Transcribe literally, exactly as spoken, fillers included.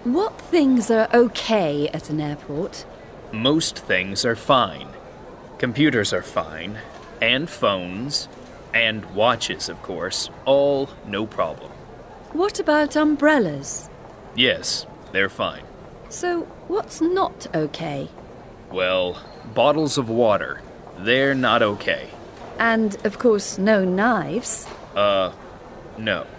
What things are okay at an airport? Most things are fine. Computers are fine, and phones, and watches, of course. All no problem. What about umbrellas? Yes, they're fine. So, what's not okay? Well, bottles of water. They're not okay. And, of course, no knives. Uh, no.